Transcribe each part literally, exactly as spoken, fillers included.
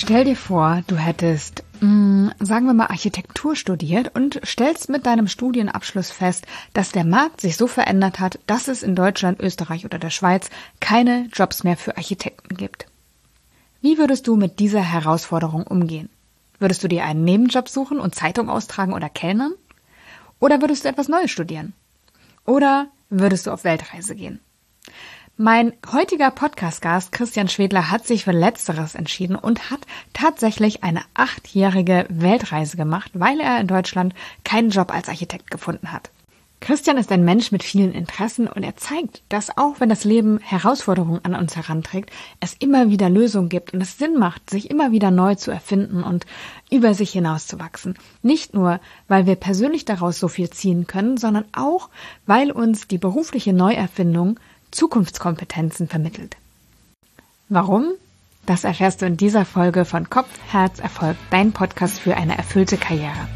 Stell dir vor, du hättest, mh, sagen wir mal, Architektur studiert und stellst mit deinem Studienabschluss fest, dass der Markt sich so verändert hat, dass es in Deutschland, Österreich oder der Schweiz keine Jobs mehr für Architekten gibt. Wie würdest du mit dieser Herausforderung umgehen? Würdest du dir einen Nebenjob suchen und Zeitung austragen oder kellnern? Oder würdest du etwas Neues studieren? Oder würdest du auf Weltreise gehen? Mein heutiger Podcast-Gast Christian Schwedler hat sich für Letzteres entschieden und hat tatsächlich eine achtjährige Weltreise gemacht, weil er in Deutschland keinen Job als Architekt gefunden hat. Christian ist ein Mensch mit vielen Interessen und er zeigt, dass auch wenn das Leben Herausforderungen an uns heranträgt, es immer wieder Lösungen gibt und es Sinn macht, sich immer wieder neu zu erfinden und über sich hinauszuwachsen. Nicht nur, weil wir persönlich daraus so viel ziehen können, sondern auch, weil uns die berufliche Neuerfindung Zukunftskompetenzen vermittelt. Warum? Das erfährst du in dieser Folge von Kopf, Herz, Erfolg, dein Podcast für eine erfüllte Karriere.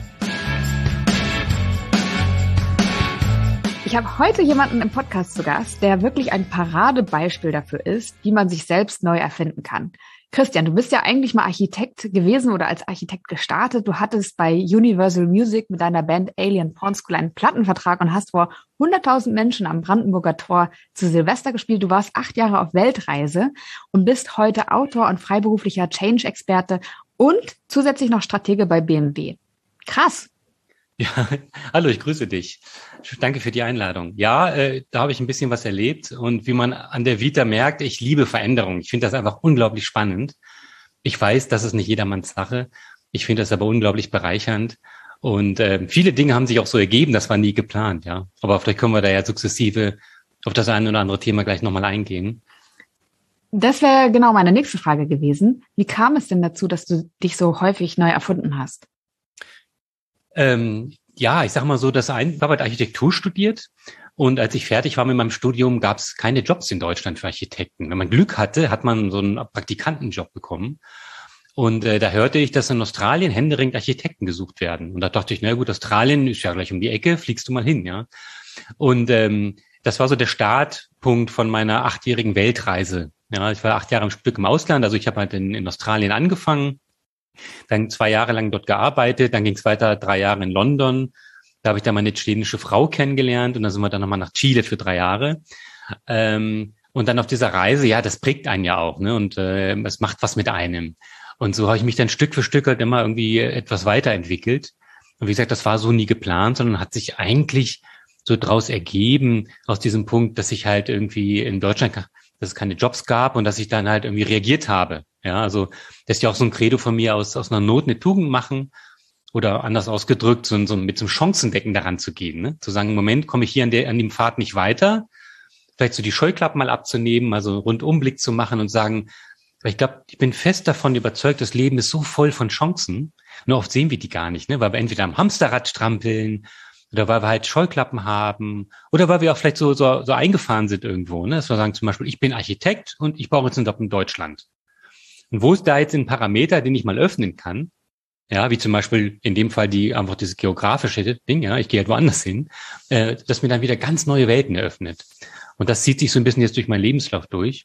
Ich habe heute jemanden im Podcast zu Gast, der wirklich ein Paradebeispiel dafür ist, wie man sich selbst neu erfinden kann. Christian, du bist ja eigentlich mal Architekt gewesen oder als Architekt gestartet. Du hattest bei Universal Music mit deiner Band Alien Porn School einen Plattenvertrag und hast vor hunderttausend Menschen am Brandenburger Tor zu Silvester gespielt. Du warst acht Jahre auf Weltreise und bist heute Autor und freiberuflicher Change-Experte und zusätzlich noch Stratege bei B M W. Krass. Ja, hallo, ich grüße dich. Danke für die Einladung. Ja, äh, da habe ich ein bisschen was erlebt und wie man an der Vita merkt, ich liebe Veränderung. Ich finde das einfach unglaublich spannend. Ich weiß, das ist nicht jedermanns Sache. Ich finde das aber unglaublich bereichernd und äh, viele Dinge haben sich auch so ergeben, das war nie geplant, ja. Aber vielleicht können wir da ja sukzessive auf das eine oder andere Thema gleich nochmal eingehen. Das wäre genau meine nächste Frage gewesen. Wie kam es denn dazu, dass du dich so häufig neu erfunden hast? Ähm, ja, ich sag mal so, dass ein, ich habe halt Architektur studiert und als ich fertig war mit meinem Studium, gab es keine Jobs in Deutschland für Architekten. Wenn man Glück hatte, hat man so einen Praktikantenjob bekommen und äh, da hörte ich, dass in Australien händeringend Architekten gesucht werden und da dachte ich, na gut, Australien ist ja gleich um die Ecke, fliegst du mal hin, ja. Und ähm, das war so der Startpunkt von meiner achtjährigen Weltreise. Ja, ich war acht Jahre im Stück im Ausland, also ich habe halt in, in Australien angefangen. Dann zwei Jahre lang dort gearbeitet, dann ging es weiter drei Jahre in London. Da habe ich dann meine chilenische Frau kennengelernt und dann sind wir dann nochmal nach Chile für drei Jahre. Ähm, und dann auf dieser Reise, ja, das prägt einen ja auch, ne? Und äh, es macht was mit einem. Und so habe ich mich dann Stück für Stück halt immer irgendwie etwas weiterentwickelt. Und wie gesagt, das war so nie geplant, sondern hat sich eigentlich so draus ergeben, aus diesem Punkt, dass ich halt irgendwie in Deutschland, dass es keine Jobs gab und dass ich dann halt irgendwie reagiert habe. Ja, also das ist ja auch so ein Credo von mir, aus aus einer Not eine Tugend machen oder anders ausgedrückt, so, so mit so einem Chancendenken daran zu gehen, ne? Zu sagen, im Moment komme ich hier an, der, an dem Pfad nicht weiter, vielleicht so die Scheuklappen mal abzunehmen, also Rundumblick zu machen und sagen, weil ich glaube, ich bin fest davon überzeugt, das Leben ist so voll von Chancen, nur oft sehen wir die gar nicht, ne? Weil wir entweder am Hamsterrad strampeln oder weil wir halt Scheuklappen haben oder weil wir auch vielleicht so so, so eingefahren sind irgendwo, ne? Dass wir sagen zum Beispiel, ich bin Architekt und ich brauche jetzt einen Job in Deutschland. Und wo ist da jetzt ein Parameter, den ich mal öffnen kann? Ja, wie zum Beispiel in dem Fall die einfach dieses geografische Ding, ja, ich gehe halt woanders hin, äh, das mir dann wieder ganz neue Welten eröffnet. Und das zieht sich so ein bisschen jetzt durch meinen Lebenslauf durch,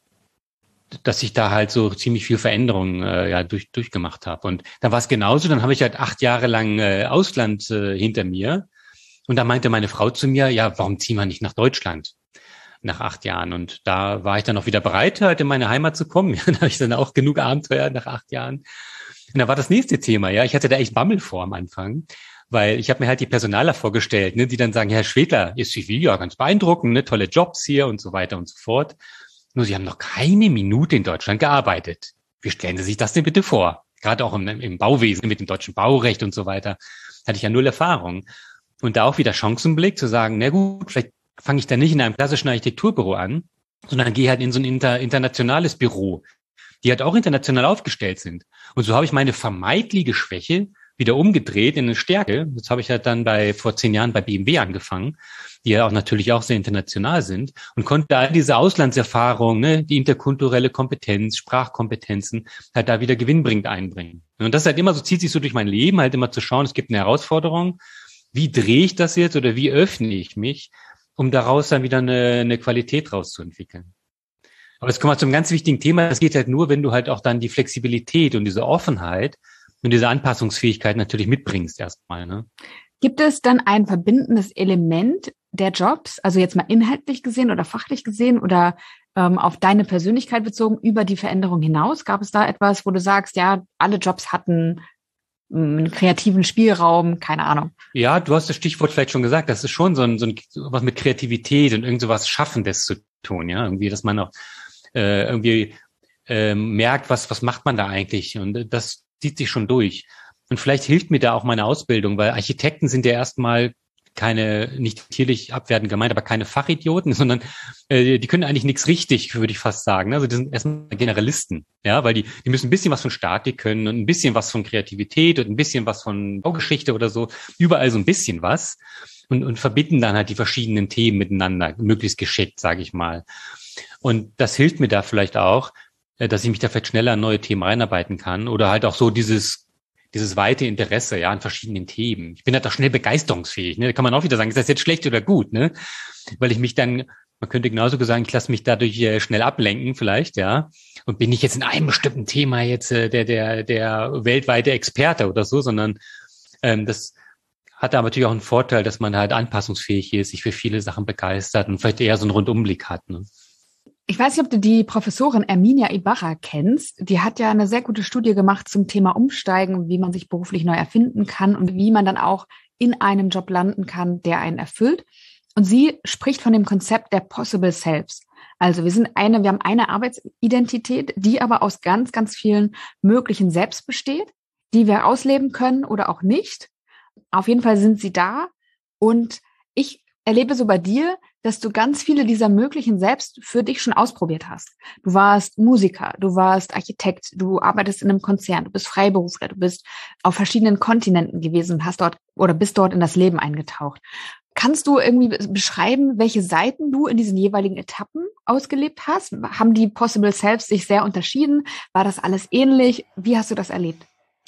dass ich da halt so ziemlich viel Veränderung äh, ja durch durchgemacht habe. Und dann war es genauso, dann habe ich halt acht Jahre lang äh, Ausland äh, hinter mir. Und da meinte meine Frau zu mir, ja, warum ziehen wir nicht nach Deutschland? Nach acht Jahren. Und da war ich dann auch wieder bereit, halt in meine Heimat zu kommen. Ja, da habe ich dann auch genug Abenteuer nach acht Jahren. Und da war das nächste Thema, ja. Ich hatte da echt Bammel vor am Anfang, weil ich habe mir halt die Personaler vorgestellt, ne, die dann sagen, Herr Schwedler, Ihr C V, ja, ganz beeindruckend, ne, tolle Jobs hier und so weiter und so fort. Nur Sie haben noch keine Minute in Deutschland gearbeitet. Wie stellen Sie sich das denn bitte vor? Gerade auch im, im Bauwesen, mit dem deutschen Baurecht und so weiter, hatte ich ja null Erfahrung. Und da auch wieder Chancenblick zu sagen, na gut, vielleicht fange ich dann nicht in einem klassischen Architekturbüro an, sondern gehe halt in so ein inter, internationales Büro, die halt auch international aufgestellt sind. Und so habe ich meine vermeintliche Schwäche wieder umgedreht in eine Stärke. Jetzt habe ich halt dann bei vor zehn Jahren bei B M W angefangen, die ja auch natürlich auch sehr international sind und konnte all diese Auslandserfahrung, ne, die interkulturelle Kompetenz, Sprachkompetenzen halt da wieder gewinnbringend einbringen. Und das ist halt immer so, zieht sich so durch mein Leben, halt immer zu schauen, es gibt eine Herausforderung. Wie drehe ich das jetzt oder wie öffne ich mich, um daraus dann wieder eine, eine Qualität rauszuentwickeln? Aber jetzt kommen wir zum ganz wichtigen Thema. Das geht halt nur, wenn du halt auch dann die Flexibilität und diese Offenheit und diese Anpassungsfähigkeit natürlich mitbringst erstmal, ne? Gibt es dann ein verbindendes Element der Jobs, also jetzt mal inhaltlich gesehen oder fachlich gesehen oder ähm, auf deine Persönlichkeit bezogen über die Veränderung hinaus? Gab es da etwas, wo du sagst, ja, alle Jobs hatten mh, einen kreativen Spielraum, keine Ahnung? Ja, du hast das Stichwort vielleicht schon gesagt. Das ist schon so ein, so ein was mit Kreativität und irgend so was Schaffendes zu tun, ja, irgendwie, dass man auch äh, irgendwie äh, merkt, was was macht man da eigentlich, und das zieht sich schon durch. Und vielleicht hilft mir da auch meine Ausbildung, weil Architekten sind ja erstmal keine, nicht tierlich abwertend gemeint, aber keine Fachidioten, sondern äh, die können eigentlich nichts richtig, würde ich fast sagen. Also die sind erstmal Generalisten, ja, weil die die müssen ein bisschen was von Statik können und ein bisschen was von Kreativität und ein bisschen was von Baugeschichte oder so, überall so ein bisschen was, und und verbinden dann halt die verschiedenen Themen miteinander, möglichst geschickt, sage ich mal. Und das hilft mir da vielleicht auch, äh, dass ich mich da vielleicht schneller in neue Themen reinarbeiten kann oder halt auch so dieses dieses weite Interesse, ja, an verschiedenen Themen. Ich bin halt auch schnell begeisterungsfähig, ne? Da kann man auch wieder sagen, ist das jetzt schlecht oder gut, ne? Weil ich mich dann, man könnte genauso sagen, ich lasse mich dadurch äh, schnell ablenken vielleicht, ja. Und bin nicht jetzt in einem bestimmten Thema jetzt äh, der, der, der weltweite Experte oder so, sondern ähm, das hat aber natürlich auch einen Vorteil, dass man halt anpassungsfähig ist, sich für viele Sachen begeistert und vielleicht eher so einen Rundumblick hat, ne? Ich weiß nicht, ob du die Professorin Erminia Ibarra kennst. Die hat ja eine sehr gute Studie gemacht zum Thema Umsteigen, wie man sich beruflich neu erfinden kann und wie man dann auch in einem Job landen kann, der einen erfüllt. Und sie spricht von dem Konzept der Possible Selves. Also wir sind eine, wir haben eine Arbeitsidentität, die aber aus ganz, ganz vielen möglichen Selbst besteht, die wir ausleben können oder auch nicht. Auf jeden Fall sind sie da. Und ich erlebe so bei dir, dass du ganz viele dieser möglichen Selbst für dich schon ausprobiert hast. Du warst Musiker, du warst Architekt, du arbeitest in einem Konzern, du bist Freiberufler, du bist auf verschiedenen Kontinenten gewesen und hast dort oder bist dort in das Leben eingetaucht. Kannst du irgendwie beschreiben, welche Seiten du in diesen jeweiligen Etappen ausgelebt hast? Haben die Possible Selves sich sehr unterschieden? War das alles ähnlich? Wie hast du das erlebt?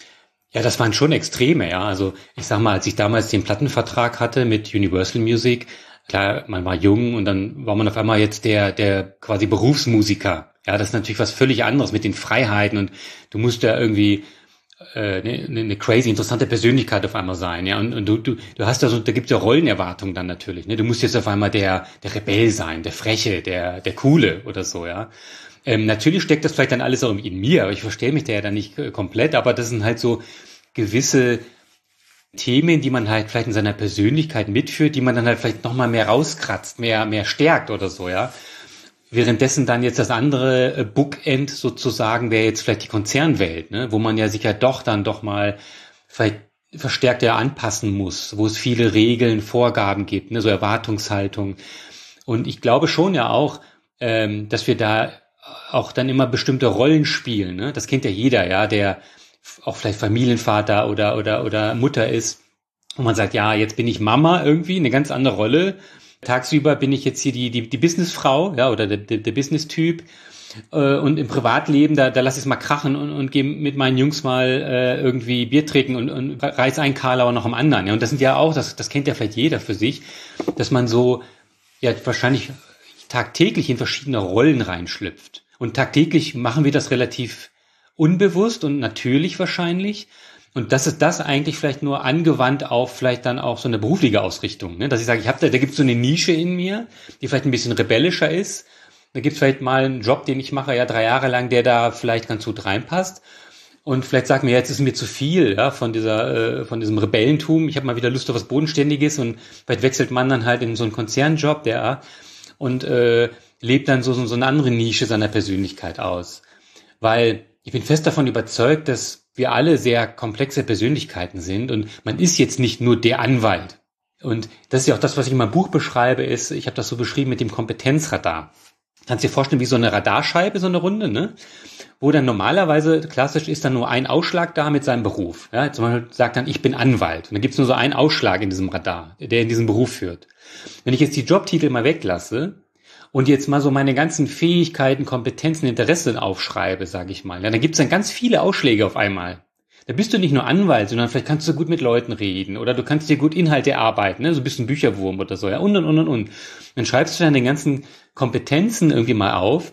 Ja, das waren schon Extreme, ja. Also ich sag mal, als ich damals den Plattenvertrag hatte mit Universal Music, klar, man war jung und dann war man auf einmal jetzt der der quasi Berufsmusiker. Ja, das ist natürlich was völlig anderes mit den Freiheiten, und du musst ja irgendwie äh, eine, eine crazy interessante Persönlichkeit auf einmal sein, ja. Und, und du du du hast da so, da gibt's ja Rollenerwartungen dann natürlich, ne. Du musst jetzt auf einmal der der Rebell sein, der Freche, der der Coole oder so, ja. Ähm, natürlich steckt das vielleicht dann alles auch in mir, aber ich verstehe mich da ja dann nicht äh, komplett, aber das sind halt so gewisse Themen, die man halt vielleicht in seiner Persönlichkeit mitführt, die man dann halt vielleicht nochmal mehr rauskratzt, mehr, mehr stärkt oder so, ja. Währenddessen dann jetzt das andere äh, Bookend sozusagen wäre jetzt vielleicht die Konzernwelt, ne, wo man ja sich ja doch dann doch mal vielleicht verstärkter anpassen muss, wo es viele Regeln, Vorgaben gibt, ne, so Erwartungshaltung. Und ich glaube schon ja auch, ähm, dass wir da auch dann immer bestimmte Rollen spielen, ne? Das kennt ja jeder, ja, der auch vielleicht Familienvater oder oder oder Mutter ist, und man sagt, ja, jetzt bin ich Mama irgendwie, eine ganz andere Rolle. Tagsüber bin ich jetzt hier die die die Businessfrau, ja, oder der der, der Business-Typ, äh, und im Privatleben, da da lass ich es mal krachen und und gehe mit meinen Jungs mal äh, irgendwie Bier trinken und und reiß ein Karlauer noch am anderen, ja. Und das sind ja auch, das das kennt ja vielleicht jeder für sich, dass man so ja wahrscheinlich tagtäglich in verschiedene Rollen reinschlüpft. Und tagtäglich machen wir das relativ unbewusst und natürlich wahrscheinlich. Und das ist das eigentlich vielleicht nur angewandt auf vielleicht dann auch so eine berufliche Ausrichtung, ne? Dass ich sage, ich habe da, da gibt es so eine Nische in mir, die vielleicht ein bisschen rebellischer ist. Da gibt es vielleicht mal einen Job, den ich mache, ja drei Jahre lang, der da vielleicht ganz gut reinpasst. Und vielleicht sagt mir, jetzt ist mir zu viel, ja, von dieser, äh, von diesem Rebellentum. Ich habe mal wieder Lust auf was Bodenständiges, und vielleicht wechselt man dann halt in so einen Konzernjob, der und äh, lebt dann so, so so eine andere Nische seiner Persönlichkeit aus. Weil ich bin fest davon überzeugt, dass wir alle sehr komplexe Persönlichkeiten sind, und man ist jetzt nicht nur der Anwalt. Und das ist ja auch das, was ich in meinem Buch beschreibe, ist, ich habe das so beschrieben mit dem Kompetenzradar. Kannst dir vorstellen, wie so eine Radarscheibe, so eine Runde, ne? Wo dann normalerweise, klassisch ist dann nur ein Ausschlag da mit seinem Beruf. Ja? Zum Beispiel sagt dann, ich bin Anwalt. Und dann gibt's nur so einen Ausschlag in diesem Radar, der in diesen Beruf führt. Wenn ich jetzt die Jobtitel mal weglasse und jetzt mal so meine ganzen Fähigkeiten, Kompetenzen, Interessen aufschreibe, sage ich mal, ja, dann gibt's dann ganz viele Ausschläge auf einmal. Da bist du nicht nur Anwalt, sondern vielleicht kannst du gut mit Leuten reden oder du kannst dir gut Inhalte erarbeiten, ne? So ein bisschen Bücherwurm oder so, ja, und und und und und. Dann schreibst du dann den ganzen Kompetenzen irgendwie mal auf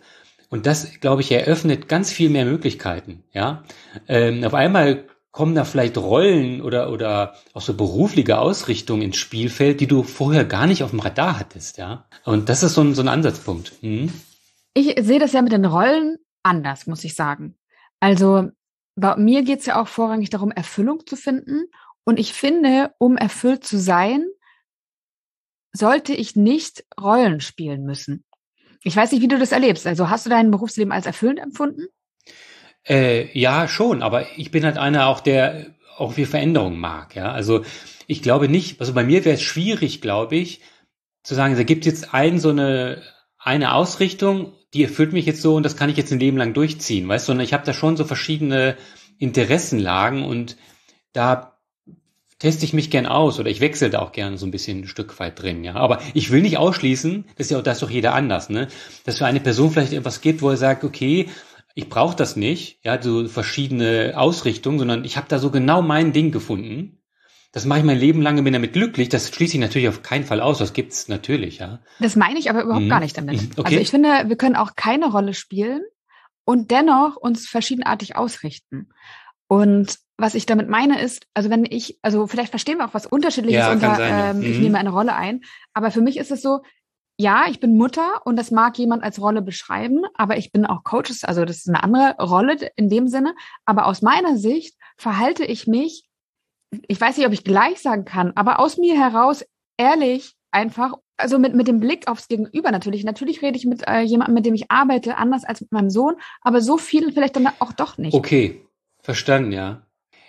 Und das, glaube ich, eröffnet ganz viel mehr Möglichkeiten, ja. Ähm, auf einmal kommen da vielleicht Rollen oder, oder auch so berufliche Ausrichtungen ins Spielfeld, die du vorher gar nicht auf dem Radar hattest, ja. Und das ist so ein, so ein Ansatzpunkt. Mhm. Ich sehe das ja mit den Rollen anders, muss ich sagen. Also bei mir geht es ja auch vorrangig darum, Erfüllung zu finden. Und ich finde, um erfüllt zu sein, sollte ich nicht Rollen spielen müssen. Ich weiß nicht, wie du das erlebst. Also hast du dein Berufsleben als erfüllend empfunden? Äh, ja, schon, aber ich bin halt einer auch, der auch viel Veränderung mag, ja. Also ich glaube nicht, also bei mir wäre es schwierig, glaube ich, zu sagen, da gibt es jetzt ein, so eine, eine Ausrichtung, die erfüllt mich jetzt so und das kann ich jetzt ein Leben lang durchziehen, weißt du, sondern ich habe da schon so verschiedene Interessenlagen und da teste ich mich gern aus oder ich wechsle da auch gerne so ein bisschen ein Stück weit drin, ja. Aber ich will nicht ausschließen, das ist ja auch, das ist doch jeder anders, ne, dass für eine Person vielleicht etwas gibt, wo er sagt, okay, ich brauche das nicht, ja, so verschiedene Ausrichtungen, sondern ich habe da so genau mein Ding gefunden. Das mache ich mein Leben lang und bin damit glücklich. Das schließe ich natürlich auf keinen Fall aus. Das gibt's natürlich, ja. Das meine ich aber überhaupt Mhm. gar nicht damit. Mhm. Okay. Also ich finde, wir können auch keine Rolle spielen und dennoch uns verschiedenartig ausrichten. Und was ich damit meine ist, also wenn ich, also vielleicht verstehen wir auch was Unterschiedliches Ja, kann unter, sein, ja. ähm, ich Mhm. nehme eine Rolle ein, aber für mich ist es so, ja, ich bin Mutter und das mag jemand als Rolle beschreiben, aber ich bin auch Coach, also das ist eine andere Rolle in dem Sinne, aber aus meiner Sicht verhalte ich mich, ich weiß nicht, ob ich gleich sagen kann, aber aus mir heraus ehrlich einfach, also mit, mit dem Blick aufs Gegenüber natürlich. Natürlich rede ich mit äh, jemandem, mit dem ich arbeite, anders als mit meinem Sohn, aber so viel vielleicht dann auch doch nicht. Okay, verstanden, ja.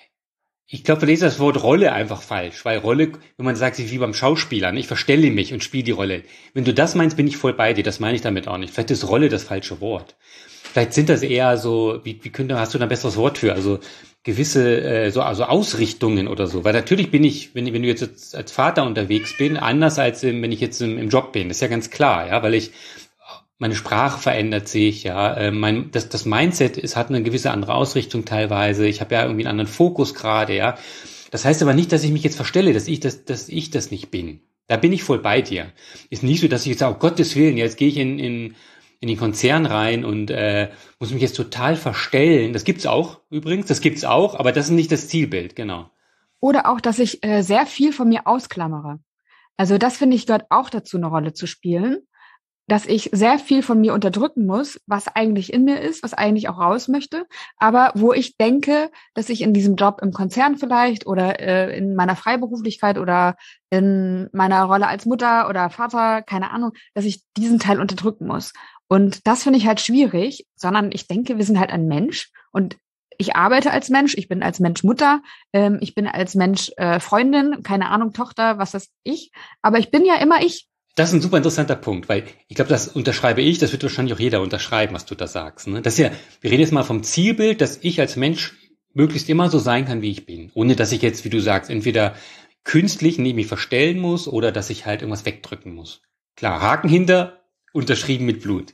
Ich glaube, du lest das Wort Rolle einfach falsch, weil Rolle, wenn man sagt, wie beim Schauspieler, ne? Ich verstelle mich und spiele die Rolle. Wenn du das meinst, bin ich voll bei dir. Das meine ich damit auch nicht. Vielleicht ist Rolle das falsche Wort. Vielleicht sind das eher so, wie, wie könnte, hast du da ein besseres Wort für? Also gewisse, äh, so, also Ausrichtungen oder so. Weil natürlich bin ich, wenn, wenn du jetzt als Vater unterwegs bin, anders als wenn ich jetzt im, im Job bin. Das ist ja ganz klar, ja, weil ich meine Sprache verändert sich, ja, äh, mein, das, das Mindset ist, hat eine gewisse andere Ausrichtung teilweise. Ich habe ja irgendwie einen anderen Fokus gerade, ja. Das heißt aber nicht, dass ich mich jetzt verstelle, dass ich das, dass ich das nicht bin. Da bin ich voll bei dir. Ist nicht so, dass ich jetzt sage, oh Gottes Willen, jetzt gehe ich in, in, in den Konzern rein und äh, muss mich jetzt total verstellen. Das gibt's auch übrigens, das gibt's auch, aber das ist nicht das Zielbild, genau. Oder auch, dass ich äh, sehr viel von mir ausklammere. Also das finde ich gehört auch dazu, eine Rolle zu spielen, dass ich sehr viel von mir unterdrücken muss, was eigentlich in mir ist, was eigentlich auch raus möchte, aber wo ich denke, dass ich in diesem Job im Konzern vielleicht oder äh, in meiner Freiberuflichkeit oder in meiner Rolle als Mutter oder Vater, keine Ahnung, dass ich diesen Teil unterdrücken muss. Und das finde ich halt schwierig, sondern ich denke, wir sind halt ein Mensch und ich arbeite als Mensch, ich bin als Mensch Mutter, ähm, ich bin als Mensch äh, Freundin, keine Ahnung, Tochter, was weiß ich, aber ich bin ja immer ich. Das ist ein super interessanter Punkt, weil ich glaube, das unterschreibe ich, das wird wahrscheinlich auch jeder unterschreiben, was du da sagst. Ne? Das ist ja, wir reden jetzt mal vom Zielbild, dass ich als Mensch möglichst immer so sein kann, wie ich bin. Ohne dass ich jetzt, wie du sagst, entweder künstlich neben mich verstellen muss oder dass ich halt irgendwas wegdrücken muss. Klar, Haken hinter, unterschrieben mit Blut.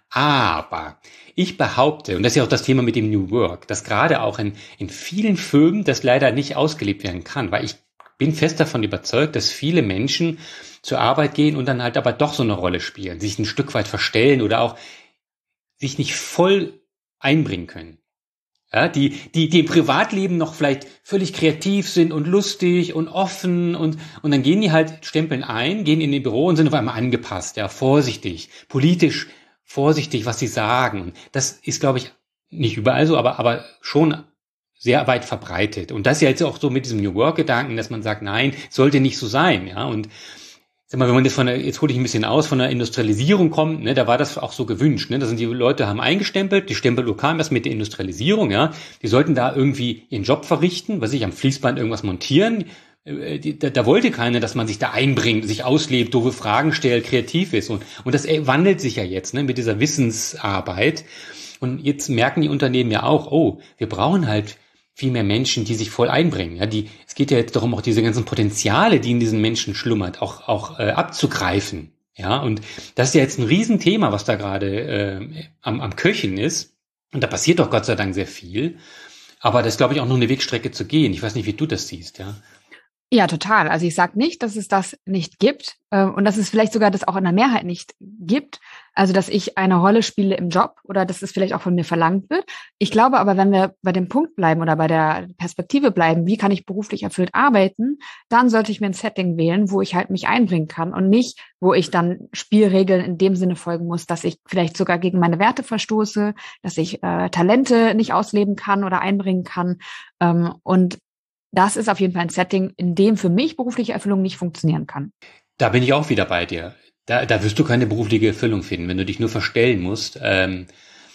Aber ich behaupte, und das ist ja auch das Thema mit dem New Work, dass gerade auch in, in vielen Firmen das leider nicht ausgelebt werden kann, weil ich bin fest davon überzeugt, dass viele Menschen zur Arbeit gehen und dann halt aber doch so eine Rolle spielen, sich ein Stück weit verstellen oder auch sich nicht voll einbringen können. Ja, die, die, die im Privatleben noch vielleicht völlig kreativ sind und lustig und offen und, und dann gehen die halt, stempeln ein, gehen in ihr Büro und sind auf einmal angepasst, ja, vorsichtig, politisch vorsichtig, was sie sagen. Und das ist, glaube ich, nicht überall so, aber, aber schon sehr weit verbreitet. Und das ist ja jetzt auch so mit diesem New Work-Gedanken, dass man sagt, nein, sollte nicht so sein, ja, und sag mal, wenn man jetzt von der, jetzt hole ich ein bisschen aus, von der Industrialisierung kommt, ne, da war das auch so gewünscht, ne, da sind die Leute haben eingestempelt, die Stempelung kam erst mit der Industrialisierung, ja, die sollten da irgendwie ihren Job verrichten, was ich am Fließband irgendwas montieren, äh, die, da, da wollte keiner, dass man sich da einbringt, sich auslebt, doofe Fragen stellt, kreativ ist und, und das äh, wandelt sich ja jetzt, ne, mit dieser Wissensarbeit und jetzt merken die Unternehmen ja auch, oh, wir brauchen halt viel mehr Menschen, die sich voll einbringen. Ja, die, es geht ja jetzt darum, auch diese ganzen Potenziale, die in diesen Menschen schlummert, auch, auch äh, abzugreifen. Ja, und das ist ja jetzt ein Riesenthema, was da gerade äh, am, am Köcheln ist. Und da passiert doch Gott sei Dank sehr viel. Aber das ist, glaube ich, auch noch eine Wegstrecke zu gehen. Ich weiß nicht, wie du das siehst, ja. Ja, total. Also ich sage nicht, dass es das nicht gibt äh, und dass es vielleicht sogar das auch in der Mehrheit nicht gibt. Also dass ich eine Rolle spiele im Job oder dass es vielleicht auch von mir verlangt wird. Ich glaube aber, wenn wir bei dem Punkt bleiben oder bei der Perspektive bleiben, wie kann ich beruflich erfüllt arbeiten, dann sollte ich mir ein Setting wählen, wo ich halt mich einbringen kann und nicht, wo ich dann Spielregeln in dem Sinne folgen muss, dass ich vielleicht sogar gegen meine Werte verstoße, dass ich äh, Talente nicht ausleben kann oder einbringen kann. Ähm, und das ist auf jeden Fall ein Setting, in dem für mich berufliche Erfüllung nicht funktionieren kann. Da bin ich auch wieder bei dir. Da, da wirst du keine berufliche Erfüllung finden, wenn du dich nur verstellen musst. Ähm,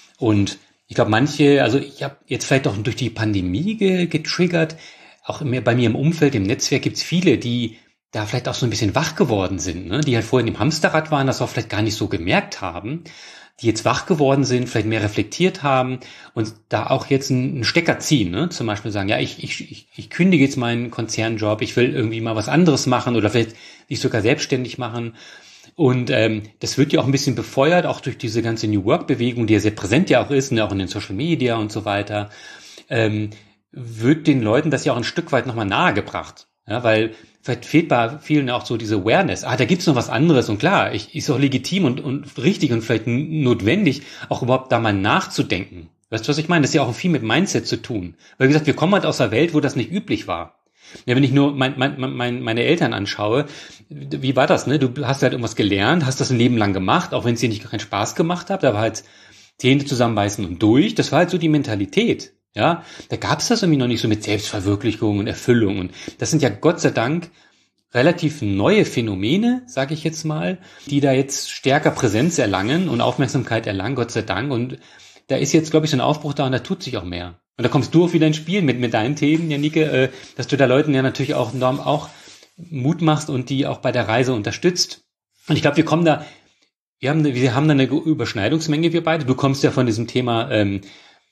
und ich glaube, manche, also ich habe jetzt vielleicht auch durch die Pandemie ge, getriggert, auch mehr bei mir im Umfeld, im Netzwerk gibt's viele, die da vielleicht auch so ein bisschen wach geworden sind, ne? Die halt vorher im Hamsterrad waren, das auch vielleicht gar nicht so gemerkt haben, die jetzt wach geworden sind, vielleicht mehr reflektiert haben und da auch jetzt einen Stecker ziehen, ne? Zum Beispiel sagen, ja, ich, ich, ich, ich kündige jetzt meinen Konzernjob, ich will irgendwie mal was anderes machen oder vielleicht sich sogar selbstständig machen. Und ähm, das wird ja auch ein bisschen befeuert, auch durch diese ganze New Work-Bewegung, die ja sehr präsent ja auch ist, ne? Auch in den Social Media und so weiter, ähm, wird den Leuten das ja auch ein Stück weit nochmal nahegebracht. Ja, weil vielleicht fehlt bei vielen auch so diese Awareness. Ah, da gibt's noch was anderes. Und klar, ich, ist auch legitim und, und richtig und vielleicht notwendig, auch überhaupt da mal nachzudenken. Weißt du, was ich meine? Das ist ja auch viel mit Mindset zu tun. Weil, wie gesagt, wir kommen halt aus einer Welt, wo das nicht üblich war. Ja, wenn ich nur mein, mein, mein, meine Eltern anschaue, wie war das, ne? Du hast halt irgendwas gelernt, hast das ein Leben lang gemacht, auch wenn es dir nicht keinen Spaß gemacht hat, da war halt Zähne zusammenbeißen und durch. Das war halt so die Mentalität. Ja, da gab es das irgendwie noch nicht so mit Selbstverwirklichung und Erfüllung. Und das sind ja Gott sei Dank relativ neue Phänomene, sage ich jetzt mal, die da jetzt stärker Präsenz erlangen und Aufmerksamkeit erlangen, Gott sei Dank. Und da ist jetzt, glaube ich, so ein Aufbruch da und da tut sich auch mehr. Und da kommst du auch wieder ins Spiel mit, mit deinen Themen, Janike, äh, dass du da Leuten ja natürlich auch enorm auch Mut machst und die auch bei der Reise unterstützt. Und ich glaube, wir kommen da, wir haben, wir haben da eine Überschneidungsmenge, wir beide. Du kommst ja von diesem Thema, ähm,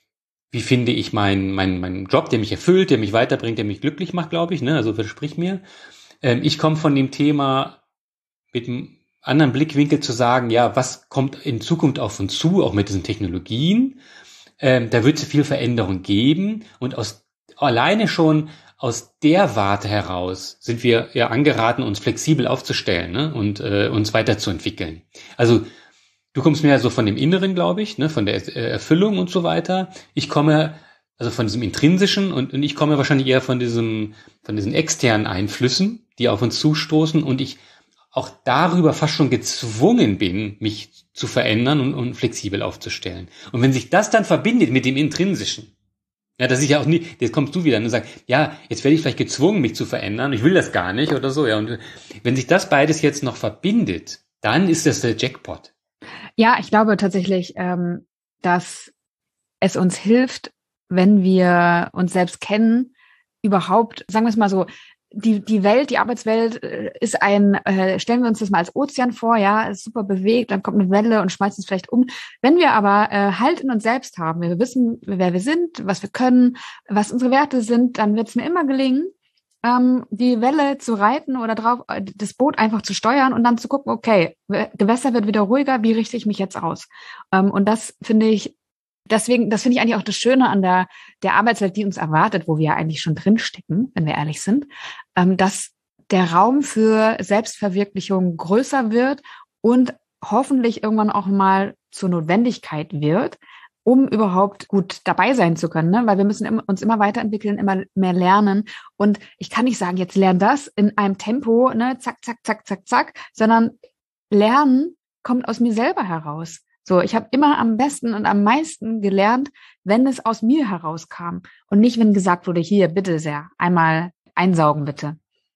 wie finde ich meinen mein, mein Job, der mich erfüllt, der mich weiterbringt, der mich glücklich macht, glaube ich, ne? Also versprich mir. Ähm, ich komme von dem Thema mit einem anderen Blickwinkel zu sagen, ja, was kommt in Zukunft auf uns zu, auch mit diesen Technologien. Ähm, da wird es viel Veränderung geben und aus alleine schon aus der Warte heraus sind wir ja angeraten, uns flexibel aufzustellen, ne? Und äh, uns weiterzuentwickeln. Also du kommst mehr so von dem Inneren, glaube ich, ne, von der Erfüllung und so weiter. Ich komme also von diesem Intrinsischen und, und ich komme wahrscheinlich eher von diesem, von diesen externen Einflüssen, die auf uns zustoßen und ich auch darüber fast schon gezwungen bin, mich zu verändern und, und flexibel aufzustellen. Und wenn sich das dann verbindet mit dem Intrinsischen, ja, das ist ja auch nie, jetzt kommst du wieder und sagst, ja, jetzt werde ich vielleicht gezwungen, mich zu verändern, ich will das gar nicht oder so, ja. Und wenn sich das beides jetzt noch verbindet, dann ist das der Jackpot. Ja, ich glaube tatsächlich, ähm, dass es uns hilft, wenn wir uns selbst kennen, überhaupt, sagen wir es mal so, die die Welt, die Arbeitswelt äh, ist ein, äh, stellen wir uns das mal als Ozean vor, ja, ist super bewegt, dann kommt eine Welle und schmeißt uns vielleicht um. Wenn wir aber äh, Halt in uns selbst haben, wir wissen, wer wir sind, was wir können, was unsere Werte sind, dann wird es mir immer gelingen, ähm, die Welle zu reiten oder drauf, das Boot einfach zu steuern und dann zu gucken, okay, Gewässer wird wieder ruhiger, wie richte ich mich jetzt aus? Ähm, und das finde ich, deswegen, das finde ich eigentlich auch das Schöne an der, der Arbeitswelt, die uns erwartet, wo wir ja eigentlich schon drinstecken, wenn wir ehrlich sind, ähm, dass der Raum für Selbstverwirklichung größer wird und hoffentlich irgendwann auch mal zur Notwendigkeit wird, um überhaupt gut dabei sein zu können, ne? Weil wir müssen uns immer weiterentwickeln, immer mehr lernen. Und ich kann nicht sagen, jetzt lern das in einem Tempo, ne, zack, zack, zack, zack, zack, sondern Lernen kommt aus mir selber heraus. So, ich habe immer am besten und am meisten gelernt, wenn es aus mir herauskam und nicht, wenn gesagt wurde, hier, bitte sehr, einmal einsaugen, bitte.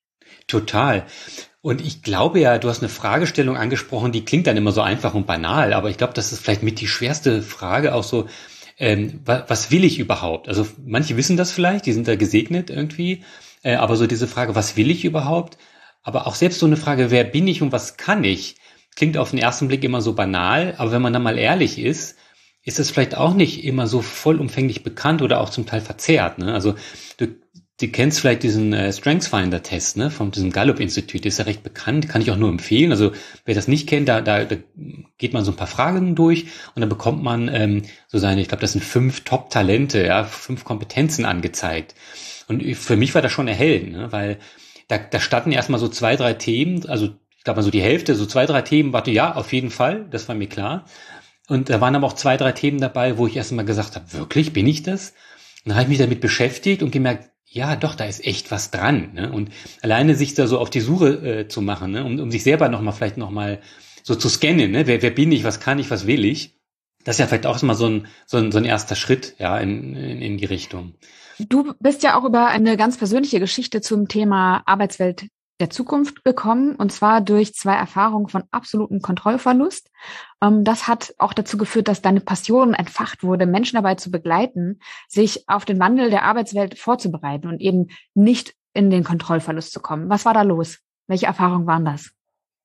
Total. Und ich glaube ja, du hast eine Fragestellung angesprochen, die klingt dann immer so einfach und banal, aber ich glaube, das ist vielleicht mit die schwerste Frage auch so, ähm, was, was will ich überhaupt? Also manche wissen das vielleicht, die sind da gesegnet irgendwie, äh, aber so diese Frage, was will ich überhaupt? Aber auch selbst so eine Frage, wer bin ich und was kann ich? Klingt auf den ersten Blick immer so banal, aber wenn man dann mal ehrlich ist, ist es vielleicht auch nicht immer so vollumfänglich bekannt oder auch zum Teil verzerrt, ne? Also du Du kennst vielleicht diesen äh, StrengthsFinder-Test, ne, von diesem Gallup-Institut, ist ja recht bekannt, kann ich auch nur empfehlen. Also wer das nicht kennt, da, da, da geht man so ein paar Fragen durch und dann bekommt man ähm, so seine, ich glaube, das sind fünf Top-Talente, ja, fünf Kompetenzen angezeigt. Und für mich war das schon erhellend, ne, weil da, da standen erstmal so zwei, drei Themen, also ich glaube mal so die Hälfte, so zwei, drei Themen, warte, ja, auf jeden Fall, das war mir klar. Und da waren aber auch zwei, drei Themen dabei, wo ich erstmal gesagt habe, wirklich, bin ich das? Und dann habe ich mich damit beschäftigt und gemerkt, ja, doch, da ist echt was dran. Ne? Und alleine sich da so auf die Suche äh, zu machen, ne? um, um sich selber nochmal vielleicht nochmal so zu scannen, ne? wer, wer bin ich, was kann ich, was will ich? Das ist ja vielleicht auch mal so ein, so ein, so ein erster Schritt, ja, in, in, in die Richtung. Du bist ja auch über eine ganz persönliche Geschichte zum Thema Arbeitswelt der Zukunft gekommen, und zwar durch zwei Erfahrungen von absolutem Kontrollverlust. Das hat auch dazu geführt, dass deine Passion entfacht wurde, Menschen dabei zu begleiten, sich auf den Wandel der Arbeitswelt vorzubereiten und eben nicht in den Kontrollverlust zu kommen. Was war da los? Welche Erfahrungen waren das?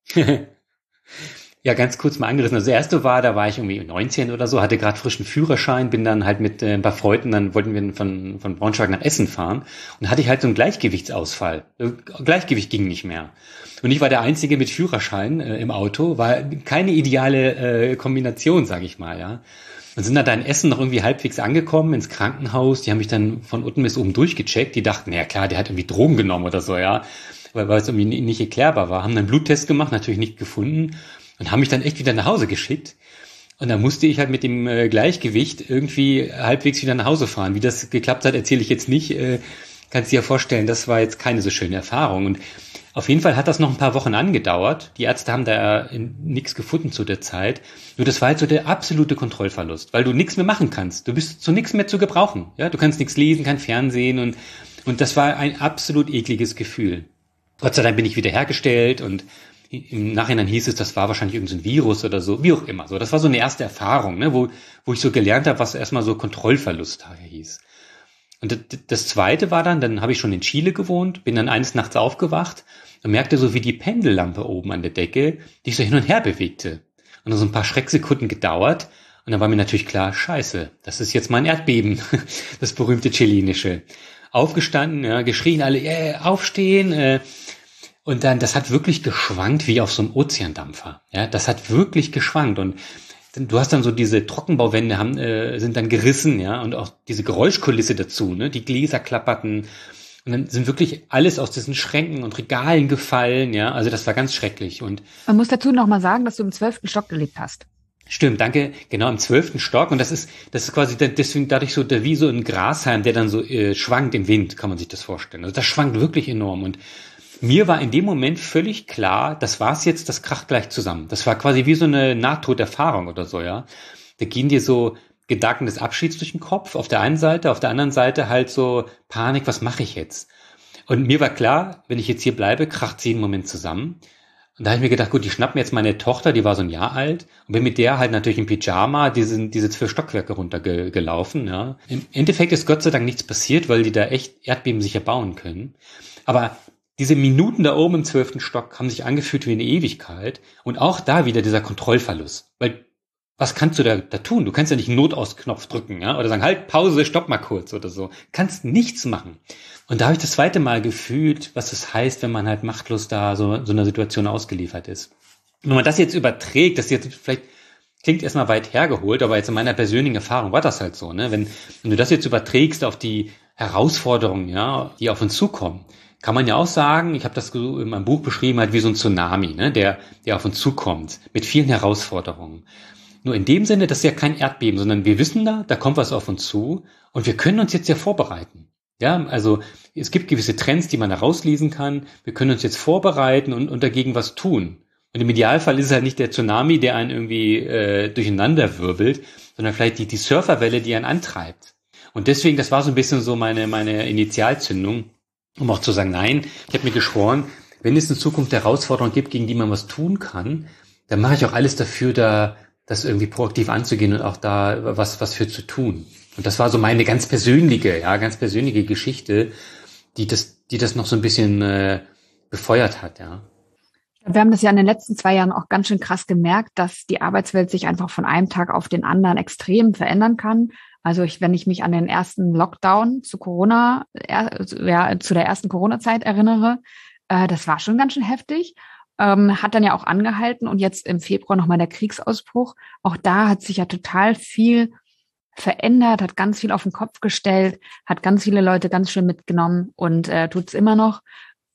Ja, ganz kurz mal angerissen. Also das erste war, da war ich irgendwie neunzehn oder so, hatte gerade frischen Führerschein, bin dann halt mit äh, ein paar Freunden, dann wollten wir von, von Braunschweig nach Essen fahren und da hatte ich halt so einen Gleichgewichtsausfall. Gleichgewicht ging nicht mehr. Und ich war der Einzige mit Führerschein äh, im Auto, war keine ideale äh, Kombination, sage ich mal, ja. Und sind dann da in Essen noch irgendwie halbwegs angekommen ins Krankenhaus. Die haben mich dann von unten bis oben durchgecheckt. Die dachten, ja klar, der hat irgendwie Drogen genommen oder so, ja. Weil, weil es irgendwie nicht erklärbar war. Haben dann einen Bluttest gemacht, natürlich nicht gefunden. Und haben mich dann echt wieder nach Hause geschickt. Und dann musste ich halt mit dem äh, Gleichgewicht irgendwie halbwegs wieder nach Hause fahren. Wie das geklappt hat, erzähle ich jetzt nicht. Äh, kannst dir ja vorstellen, das war jetzt keine so schöne Erfahrung. Und auf jeden Fall hat das noch ein paar Wochen angedauert. Die Ärzte haben da nichts gefunden zu der Zeit. Nur das war halt so der absolute Kontrollverlust, weil du nichts mehr machen kannst. Du bist zu nichts mehr zu gebrauchen. Ja, du kannst nichts lesen, kein Fernsehen. Und, und das war ein absolut ekliges Gefühl. Gott sei Dank bin ich wieder hergestellt und im Nachhinein hieß es, das war wahrscheinlich irgendein Virus oder so, wie auch immer. So, das war so eine erste Erfahrung, ne, wo, wo ich so gelernt habe, was erstmal so Kontrollverlust hieß. Und das, das zweite war dann, dann habe ich schon in Chile gewohnt, bin dann eines Nachts aufgewacht und merkte so, wie die Pendellampe oben an der Decke, die sich so hin und her bewegte. Und dann so ein paar Schrecksekunden gedauert. Und dann war mir natürlich klar, scheiße, das ist jetzt mal ein Erdbeben, das berühmte chilenische. Aufgestanden, ja, geschrien alle, yeah, aufstehen, äh, und dann, das hat wirklich geschwankt wie auf so einem Ozeandampfer. Ja, das hat wirklich geschwankt. Und du hast dann so diese Trockenbauwände haben, äh, sind dann gerissen, ja, und auch diese Geräuschkulisse dazu, ne, die Gläser klapperten. Und dann sind wirklich alles aus diesen Schränken und Regalen gefallen, ja. Also das war ganz schrecklich. Und man muss dazu noch mal sagen, dass du im zwölften Stock gelebt hast. Stimmt, danke. Genau, im zwölften Stock. Und das ist, das ist quasi deswegen dadurch so wie so ein Grashalm, der dann so äh, schwankt im Wind, kann man sich das vorstellen. Also das schwankt wirklich enorm. Und mir war in dem Moment völlig klar, das war's jetzt, das kracht gleich zusammen. Das war quasi wie so eine Nahtoderfahrung oder so, ja. Da gehen dir so Gedanken des Abschieds durch den Kopf auf der einen Seite, auf der anderen Seite halt so Panik, was mache ich jetzt? Und mir war klar, wenn ich jetzt hier bleibe, kracht sie einen Moment zusammen. Und da habe ich mir gedacht, gut, die schnappen jetzt meine Tochter, die war so ein Jahr alt, und bin mit der halt natürlich im Pyjama diese, diese zwölf Stockwerke runtergelaufen, ja. Im Endeffekt ist Gott sei Dank nichts passiert, weil die da echt erdbebensicher bauen können. Aber diese Minuten da oben im zwölften Stock haben sich angefühlt wie eine Ewigkeit. Und auch da wieder dieser Kontrollverlust. Weil, was kannst du da, da tun? Du kannst ja nicht einen Notausknopf drücken, ja? Oder sagen, halt, Pause, stopp mal kurz oder so. Kannst nichts machen. Und da habe ich das zweite Mal gefühlt, was es heißt, wenn man halt machtlos da so, so einer Situation ausgeliefert ist. Und wenn man das jetzt überträgt, das jetzt vielleicht klingt erstmal weit hergeholt, aber jetzt in meiner persönlichen Erfahrung war das halt so, ne? Wenn, wenn du das jetzt überträgst auf die Herausforderungen, ja, die auf uns zukommen, kann man ja auch sagen, ich habe das in meinem Buch beschrieben, halt wie so ein Tsunami, ne, der, der auf uns zukommt, mit vielen Herausforderungen. Nur in dem Sinne, das ist ja kein Erdbeben, sondern wir wissen da, da kommt was auf uns zu und wir können uns jetzt ja vorbereiten. Ja, also es gibt gewisse Trends, die man herauslesen kann. Wir können uns jetzt vorbereiten und, und dagegen was tun. Und im Idealfall ist es halt nicht der Tsunami, der einen irgendwie äh, durcheinander wirbelt, sondern vielleicht die, die Surferwelle, die einen antreibt. Und deswegen, das war so ein bisschen so meine, meine Initialzündung, um auch zu sagen, nein, ich habe mir geschworen, wenn es in Zukunft Herausforderungen gibt, gegen die man was tun kann, dann mache ich auch alles dafür, da das irgendwie proaktiv anzugehen und auch da was was für zu tun. Und das war so meine ganz persönliche, ja, ganz persönliche Geschichte, die das, die das noch so ein bisschen äh, befeuert hat, ja. Wir haben das ja in den letzten zwei Jahren auch ganz schön krass gemerkt, dass die Arbeitswelt sich einfach von einem Tag auf den anderen extrem verändern kann. Also ich, wenn ich mich an den ersten Lockdown zu Corona, er, ja, zu der ersten Corona-Zeit erinnere, äh, das war schon ganz schön heftig. Ähm, hat dann ja auch angehalten und jetzt im Februar nochmal der Kriegsausbruch. Auch da hat sich ja total viel verändert, hat ganz viel auf den Kopf gestellt, hat ganz viele Leute ganz schön mitgenommen und äh, tut es immer noch.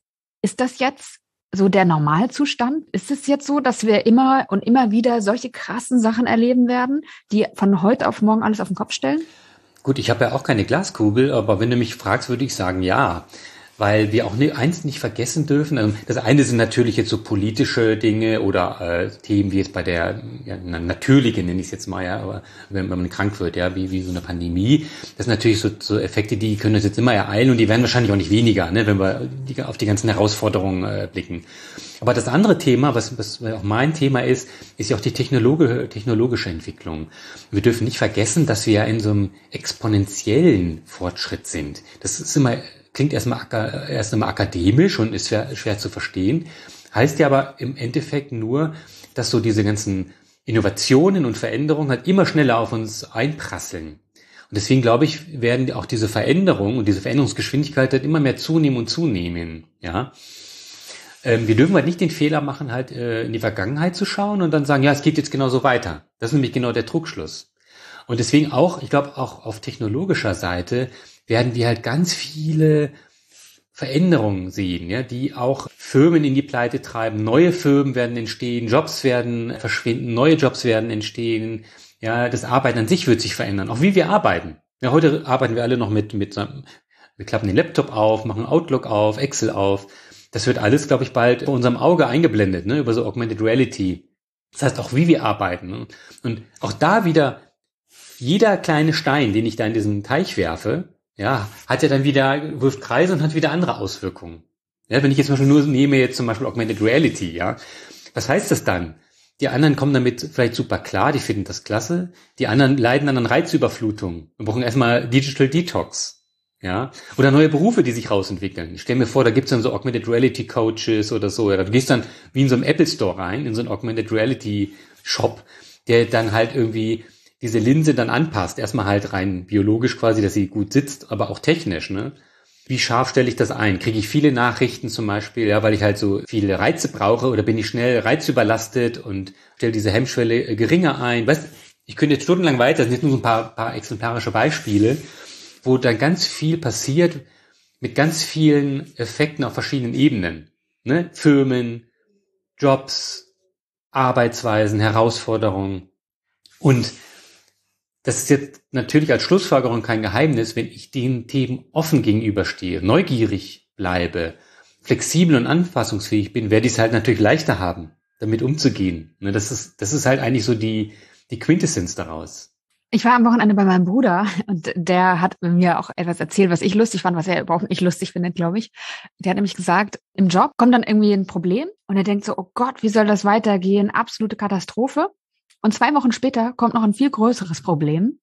Ist das jetzt so der Normalzustand? Ist es jetzt so, dass wir immer und immer wieder solche krassen Sachen erleben werden, die von heute auf morgen alles auf den Kopf stellen? Gut, ich habe ja auch keine Glaskugel, aber wenn du mich fragst, würde ich sagen, ja. Weil wir auch ne, eins nicht vergessen dürfen. Also das eine sind natürlich jetzt so politische Dinge oder äh, Themen wie jetzt bei der ja, natürlichen, nenne ich es jetzt mal, ja, aber wenn, wenn man krank wird, ja, wie, wie so eine Pandemie. Das sind natürlich so, so Effekte, die können uns jetzt immer ereilen und die werden wahrscheinlich auch nicht weniger, ne, wenn wir die, auf die ganzen Herausforderungen äh, blicken. Aber das andere Thema, was, was auch mein Thema ist, ist ja auch die technologische, technologische Entwicklung. Wir dürfen nicht vergessen, dass wir ja in so einem exponentiellen Fortschritt sind. Das ist immer Klingt erstmal, erst einmal akademisch und ist schwer, schwer zu verstehen. Heißt ja aber im Endeffekt nur, dass so diese ganzen Innovationen und Veränderungen halt immer schneller auf uns einprasseln. Und deswegen glaube ich, werden auch diese Veränderungen und diese Veränderungsgeschwindigkeit halt immer mehr zunehmen und zunehmen. Ja, ähm, wir dürfen halt nicht den Fehler machen, halt äh, in die Vergangenheit zu schauen und dann sagen, ja, es geht jetzt genauso weiter. Das ist nämlich genau der Trugschluss. Und deswegen auch, ich glaube, auch auf technologischer Seite werden wir halt ganz viele Veränderungen sehen, ja, die auch Firmen in die Pleite treiben. Neue Firmen werden entstehen, Jobs werden verschwinden, neue Jobs werden entstehen. Ja, das Arbeiten an sich wird sich verändern, auch wie wir arbeiten. Ja, heute arbeiten wir alle noch mit, mit, wir klappen den Laptop auf, machen Outlook auf, Excel auf. Das wird alles, glaube ich, bald vor unserem Auge eingeblendet, ne, über so Augmented Reality. Das heißt auch, wie wir arbeiten. Ne? Und auch da wieder jeder kleine Stein, den ich da in diesen Teich werfe, ja, hat ja dann wieder, wirft Kreise und hat wieder andere Auswirkungen. Ja, wenn ich jetzt zum Beispiel nur nehme, jetzt zum Beispiel Augmented Reality, ja, was heißt das dann? Die anderen kommen damit vielleicht super klar, die finden das klasse. Die anderen leiden dann an Reizüberflutung. Wir brauchen erstmal Digital Detox, ja, oder neue Berufe, die sich rausentwickeln. Ich stelle mir vor, da gibt's dann so Augmented Reality Coaches oder so. Ja, du gehst dann wie in so einem Apple Store rein, in so einen Augmented Reality Shop, der dann halt irgendwie diese Linse dann anpasst. Erstmal halt rein biologisch quasi, dass sie gut sitzt, aber auch technisch, ne? Wie scharf stelle ich das ein? Kriege ich viele Nachrichten zum Beispiel, ja, weil ich halt so viele Reize brauche, oder bin ich schnell reizüberlastet und stelle diese Hemmschwelle geringer ein? Weißt, ich könnte jetzt stundenlang weiter, das sind jetzt nur so ein paar, paar exemplarische Beispiele, wo dann ganz viel passiert mit ganz vielen Effekten auf verschiedenen Ebenen, ne? Firmen, Jobs, Arbeitsweisen, Herausforderungen. Und das ist jetzt natürlich als Schlussfolgerung kein Geheimnis, wenn ich den Themen offen gegenüberstehe, neugierig bleibe, flexibel und anpassungsfähig bin, werde ich es halt natürlich leichter haben, damit umzugehen. Das ist, das ist halt eigentlich so die, die Quintessenz daraus. Ich war am Wochenende bei meinem Bruder und der hat mir auch etwas erzählt, was ich lustig fand, was er überhaupt nicht lustig findet, glaube ich. Der hat nämlich gesagt, im Job kommt dann irgendwie ein Problem und er denkt so, oh Gott, wie soll das weitergehen? Absolute Katastrophe. Und zwei Wochen später kommt noch ein viel größeres Problem.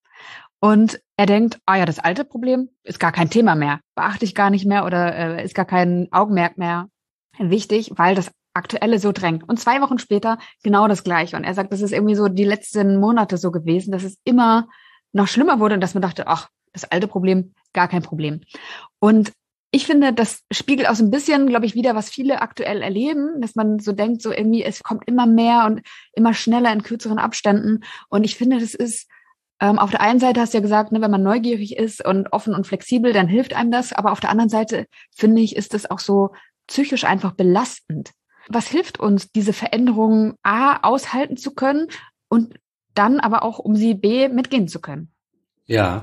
Und er denkt, ah ja, das alte Problem ist gar kein Thema mehr. Beachte ich gar nicht mehr oder äh, ist gar kein Augenmerk mehr wichtig, weil das Aktuelle so drängt. Und zwei Wochen später genau das Gleiche. Und er sagt, das ist irgendwie so die letzten Monate so gewesen, dass es immer noch schlimmer wurde und dass man dachte, ach, das alte Problem, gar kein Problem. Und ich finde, das spiegelt auch so ein bisschen, glaube ich, wieder, was viele aktuell erleben, dass man so denkt, so irgendwie, es kommt immer mehr und immer schneller in kürzeren Abständen. Und ich finde, das ist, ähm, auf der einen Seite hast du ja gesagt, ne, wenn man neugierig ist und offen und flexibel, dann hilft einem das. Aber auf der anderen Seite, finde ich, ist das auch so psychisch einfach belastend. Was hilft uns, diese Veränderungen A, aushalten zu können und dann aber auch, um sie B, mitgehen zu können? Ja,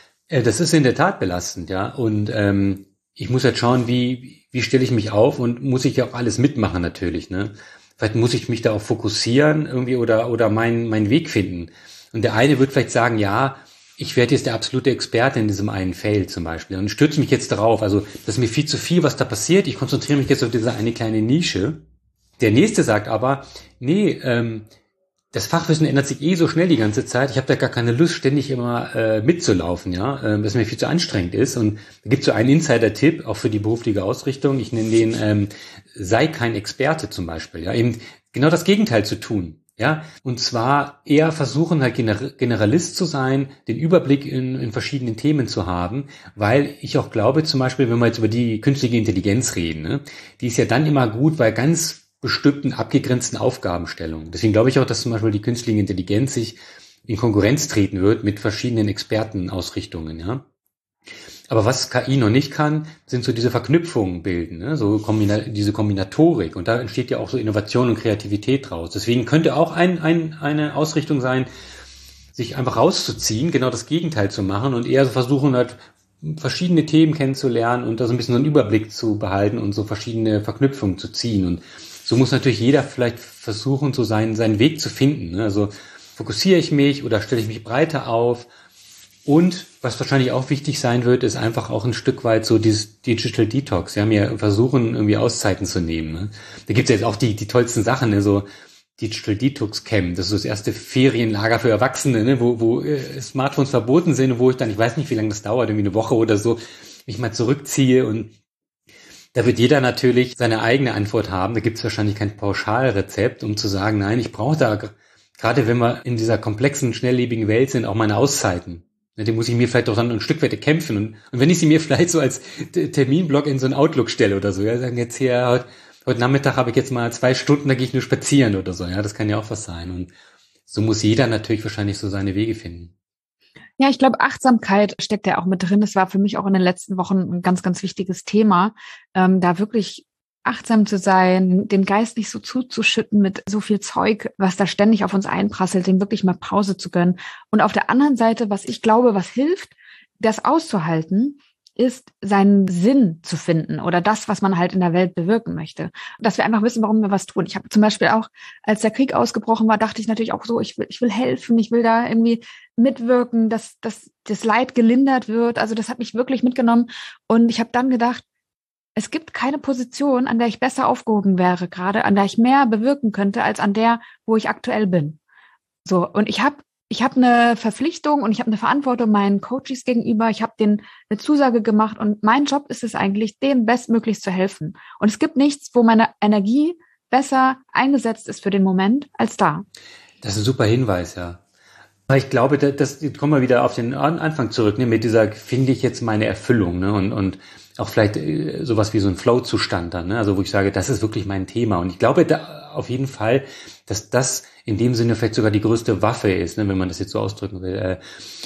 das ist in der Tat belastend, ja. Und ähm, ich muss jetzt schauen, wie wie stelle ich mich auf und muss ich ja auch alles mitmachen natürlich, ne? Vielleicht muss ich mich da auch fokussieren irgendwie oder oder meinen meinen Weg finden. Und der eine wird vielleicht sagen, ja, ich werde jetzt der absolute Experte in diesem einen Feld zum Beispiel und stürze mich jetzt darauf. Also das ist mir viel zu viel, was da passiert. Ich konzentriere mich jetzt auf diese eine kleine Nische. Der nächste sagt aber, nee, ähm, das Fachwissen ändert sich eh so schnell die ganze Zeit. Ich habe da gar keine Lust, ständig immer äh, mitzulaufen, ja, ähm, dass mir viel zu anstrengend ist. Und da gibt es so einen Insider-Tipp, auch für die berufliche Ausrichtung. Ich nenne den, ähm, sei kein Experte zum Beispiel. Ja, eben genau das Gegenteil zu tun. Ja, und zwar eher versuchen, halt Gener- Generalist zu sein, den Überblick in, in verschiedenen Themen zu haben, weil ich auch glaube, zum Beispiel, wenn wir jetzt über die künstliche Intelligenz reden, ne, die ist ja dann immer gut bei ganz bestimmten abgegrenzten Aufgabenstellungen. Deswegen glaube ich auch, dass zum Beispiel die künstliche Intelligenz sich in Konkurrenz treten wird mit verschiedenen Expertenausrichtungen, ja. Aber was K I noch nicht kann, sind so diese Verknüpfungen bilden, ne? So Kombina- diese Kombinatorik. Und da entsteht ja auch so Innovation und Kreativität draus. Deswegen könnte auch ein, ein, eine Ausrichtung sein, sich einfach rauszuziehen, genau das Gegenteil zu machen und eher so versuchen, halt verschiedene Themen kennenzulernen und da so ein bisschen so einen Überblick zu behalten und so verschiedene Verknüpfungen zu ziehen. Und so muss natürlich jeder vielleicht versuchen, so seinen, seinen Weg zu finden, ne? Also fokussiere ich mich oder stelle ich mich breiter auf? Und was wahrscheinlich auch wichtig sein wird, ist einfach auch ein Stück weit so dieses Digital Detox. Wir haben ja versuchen, irgendwie Auszeiten zu nehmen. Ne? Da gibt's ja jetzt auch die, die tollsten Sachen, ne? So Digital Detox Camp. Das ist so das erste Ferienlager für Erwachsene, ne? wo, wo äh, Smartphones verboten sind und wo ich dann, ich weiß nicht, wie lange das dauert, irgendwie eine Woche oder so, mich mal zurückziehe. Und da wird jeder natürlich seine eigene Antwort haben. Da gibt's wahrscheinlich kein Pauschalrezept, um zu sagen, nein, ich brauche da, gerade wenn wir in dieser komplexen, schnelllebigen Welt sind, auch meine Auszeiten. Die muss ich mir vielleicht auch dann ein Stück weit erkämpfen. Und, und wenn ich sie mir vielleicht so als Terminblock in so einen Outlook stelle oder so, ja, sagen jetzt hier, heute, heute Nachmittag habe ich jetzt mal zwei Stunden, da gehe ich nur spazieren oder so, ja, das kann ja auch was sein. Und so muss jeder natürlich wahrscheinlich so seine Wege finden. Ja, ich glaube, Achtsamkeit steckt ja auch mit drin. Das war für mich auch in den letzten Wochen ein ganz, ganz wichtiges Thema, ähm, da wirklich achtsam zu sein, den Geist nicht so zuzuschütten mit so viel Zeug, was da ständig auf uns einprasselt, den wirklich mal Pause zu gönnen. Und auf der anderen Seite, was ich glaube, was hilft, das auszuhalten, ist seinen Sinn zu finden oder das, was man halt in der Welt bewirken möchte. Dass wir einfach wissen, warum wir was tun. Ich habe zum Beispiel auch, als der Krieg ausgebrochen war, dachte ich natürlich auch so, ich will, ich will helfen, ich will da irgendwie mitwirken, dass, dass das Leid gelindert wird. Also das hat mich wirklich mitgenommen. Und ich habe dann gedacht, es gibt keine Position, an der ich besser aufgehoben wäre, gerade an der ich mehr bewirken könnte, als an der, wo ich aktuell bin. So, und ich habe ich habe eine Verpflichtung und ich habe eine Verantwortung meinen Coaches gegenüber. Ich habe denen eine Zusage gemacht und mein Job ist es eigentlich, denen bestmöglichst zu helfen. Und es gibt nichts, wo meine Energie besser eingesetzt ist für den Moment als da. Das ist ein super Hinweis, ja. Aber ich glaube, das, das kommen wir wieder auf den Anfang zurück, ne, mit dieser, finde ich jetzt meine Erfüllung, ne, und, und auch vielleicht äh, sowas wie so ein Flow-Zustand dann, ne, also wo ich sage, das ist wirklich mein Thema. Und ich glaube da auf jeden Fall, dass das in dem Sinne vielleicht sogar die größte Waffe ist, ne, wenn man das jetzt so ausdrücken will, äh,